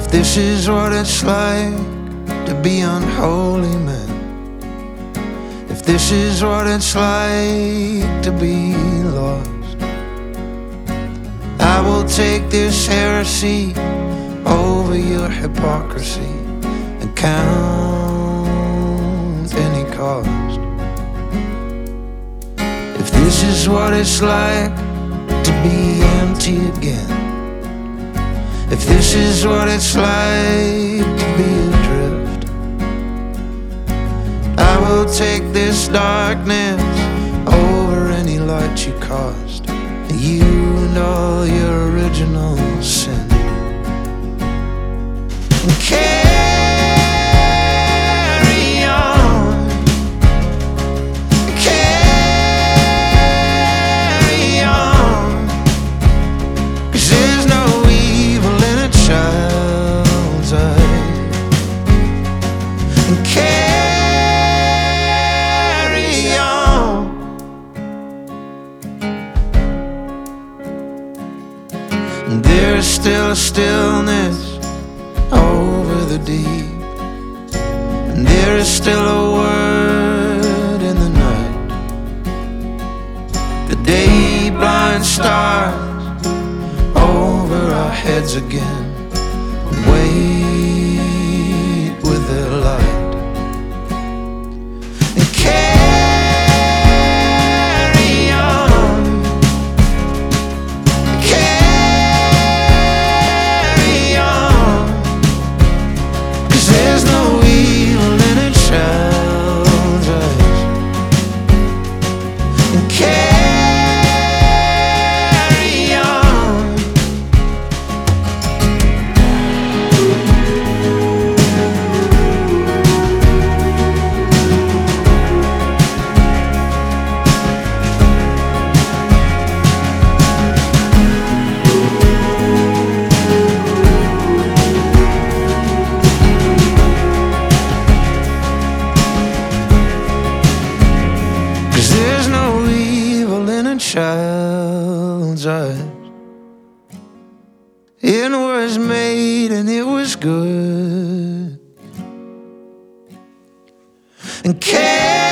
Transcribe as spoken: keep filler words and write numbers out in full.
this is what it's like to be unholy, man, if this is what it's like to be lost, I will take this heresy over your hypocrisy and count any cost. If this is what it's like to be empty again, if this is what it's like to be adrift, I will take this darkness over any light you caused, you and all your original sin. And carry on, carry on, 'cause there's no evil in a child's eye. And carry on. And there's still a stillness over the deep, and there is still a word in the night. The day blind stars over our heads again, wait with their light. And carry on, carry on, 'cause there's no evil in a child's eyes. And carry on. There's no evil in a child's eyes. It was made and it was good. And care